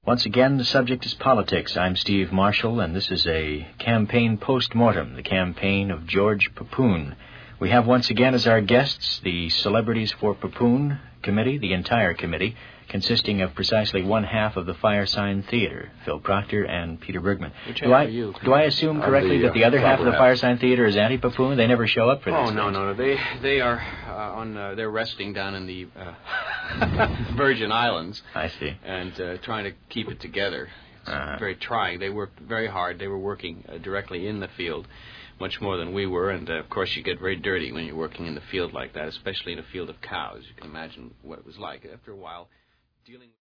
Once again, the subject is politics. I'm Steve Marshall, and this is a campaign post-mortem, the campaign of George Pepoon. We have once again as our guests the Celebrities for Pepoon Committee, the entire committee, consisting of precisely one half of the Firesign Theater, Phil Proctor and Peter Bergman. Do I assume correctly that the other half of the Firesign Theater is anti-Pepoon? They never show up for this. Oh, no. They are they're resting down in the Virgin Islands. I see. And trying to keep it together. It's very trying. They worked very hard. They were working directly in the field, much more than we were. And, of course, you get very dirty when you're working in the field like that, especially in a field of cows. You can imagine what it was like after a while. Dealing